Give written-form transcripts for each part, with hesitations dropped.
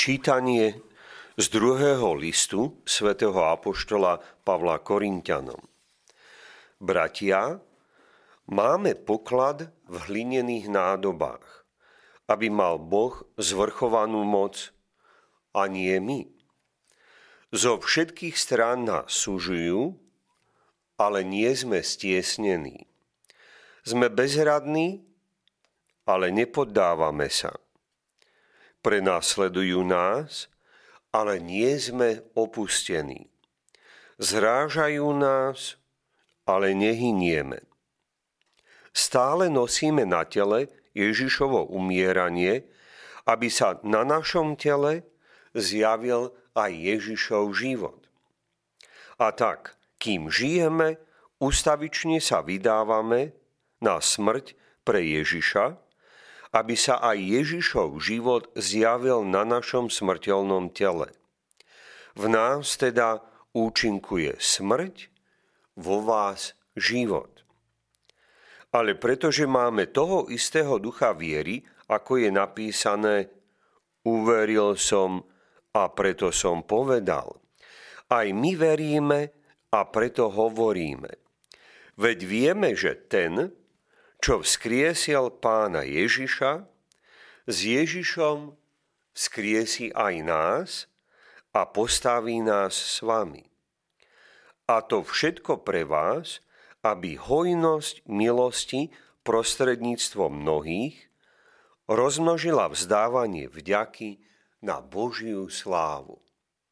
Čítanie z druhého listu svätého apoštola Pavla Korinťanom. Bratia, máme poklad v hlinených nádobách, aby mal Boh zvrchovanú moc, a nie my. Zo všetkých strán nás sužujú, ale nie sme stiesnení. Sme bezradní, ale nepoddávame sa. Prenasledujú nás, ale nie sme opustení. Zrážajú nás, ale nehynieme. Stále nosíme na tele Ježišovo umieranie, aby sa na našom tele zjavil aj Ježišov život. A tak, kým žijeme, ustavične sa vydávame na smrť pre Ježiša, aby sa aj Ježišov život zjavil na našom smrteľnom tele. V nás teda účinkuje smrť, vo vás život. Ale pretože máme toho istého ducha viery, ako je napísané, uveril som a preto som povedal. Aj my veríme a preto hovoríme. Veď vieme, že ten, čo vzkriesil Pána Ježiša, s Ježišom vzkriesi aj nás a postaví nás s vami. A to všetko pre vás, aby hojnosť milosti prostredníctvom mnohých rozmnožila vzdávanie vďaky na Božiu slávu.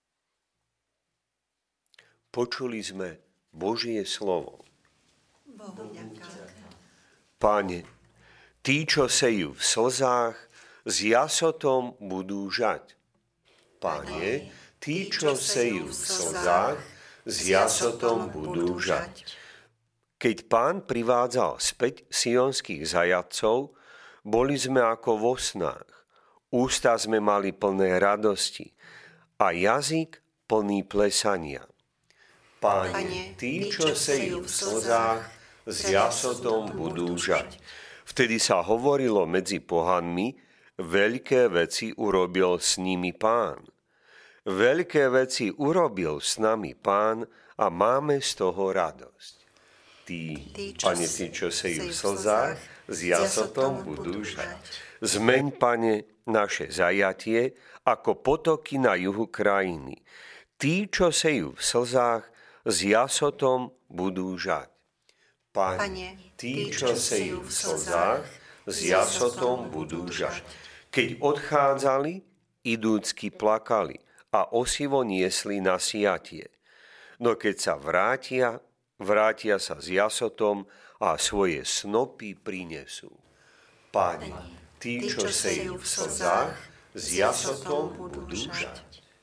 Počuli sme Božie slovo. Bohu ďaká. Pane, tí, čo sejú v slzách, s jasotom budú žať. Pane, tí, čo sejú v slzách, s jasotom budú žať. Keď Pán privádzal späť sionských zajatcov, boli sme ako vo snách. Ústa sme mali plné radosti a jazyk plný plesania. Pane, tí, čo sejú v slzách, s jasotom budú žať. Vtedy sa hovorilo medzi pohanmi, veľké veci urobil s nimi Pán. Veľké veci urobil s nami Pán a máme z toho radosť. Pane, tí, čo sejú v slzách, s jasotom budú žať. Zmeň, Pane, naše zajatie ako potoky na juhu krajiny. Tí, čo sejú v slzách, s jasotom budú žať. Pane, tí, čo sejú v slzách, s jasotom budú žať. Keď odchádzali, idúcky plakali a osivo niesli na siatie. No keď sa vrátia sa s jasotom a svoje snopy prinesú. Pane, tí, čo sejú v slzách, s jasotom budú žať.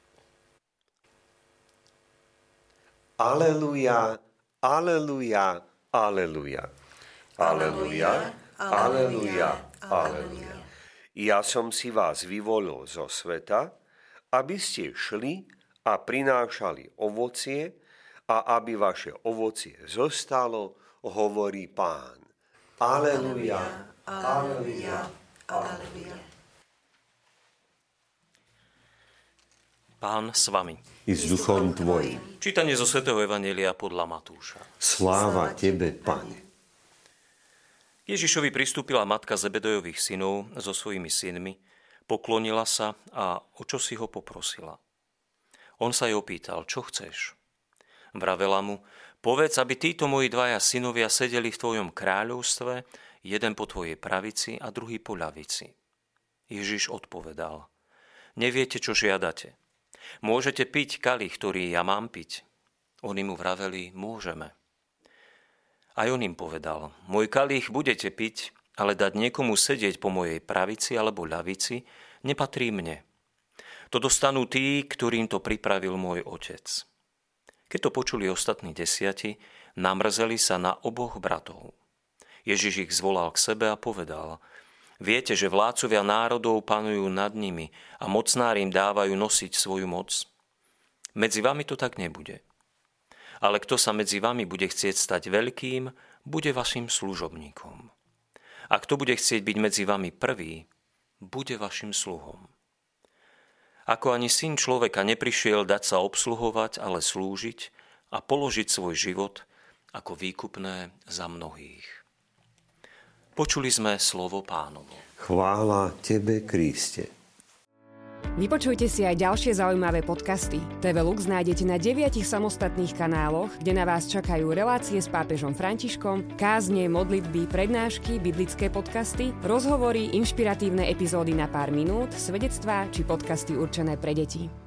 Aleluja, aleluja, aleluja. Aleluja, aleluja, aleluja. Ja som si vás vyvolil zo sveta, aby ste šli a prinášali ovocie a aby vaše ovocie zostalo, hovorí Pán. Aleluja, aleluja, aleluja. Pán s vami. I s duchom tvojim. Čítanie zo svätého Evanjelia podľa Matúša. Sláva tebe, Pane. Ježišovi pristúpila matka Zebedejových synov so svojimi synmi, poklonila sa a o čo si ho poprosila. On sa jej opýtal, čo chceš? Vravela mu, povedz, aby títo moji dvaja synovia sedeli v tvojom kráľovstve, jeden po tvojej pravici a druhý po ľavici. Ježiš odpovedal, neviete, čo žiadate. Môžete piť kalich, ktorý ja mám piť? Oni mu vraveli, môžeme. Aj on im povedal, môj kalich budete piť, ale dať niekomu sedieť po mojej pravici alebo ľavici nepatrí mne. To dostanú tí, ktorým to pripravil môj otec. Keď to počuli ostatní 10, namrzeli sa na oboch bratov. Ježiš ich zvolal k sebe a povedal, viete, že vládcovia národov panujú nad nimi a mocnári im dávajú nosiť svoju moc? Medzi vami to tak nebude. Ale kto sa medzi vami bude chcieť stať veľkým, bude vašim služobníkom. A kto bude chcieť byť medzi vami prvý, bude vašim sluhom. Ako ani Syn človeka neprišiel dať sa obsluhovať, ale slúžiť a položiť svoj život ako výkupné za mnohých. Počuli sme slovo Pánovo. Chvála Tebe, Kriste. Vypočujte si aj ďalšie zaujímavé podcasty. TV Lux nájdete na 9 samostatných kanáloch, kde na vás čakajú relácie s pápežom Františkom, kázne, modlitby, prednášky, biblické podcasty, rozhovory, inšpiratívne epizódy na pár minút, svedectvá či podcasty určené pre deti.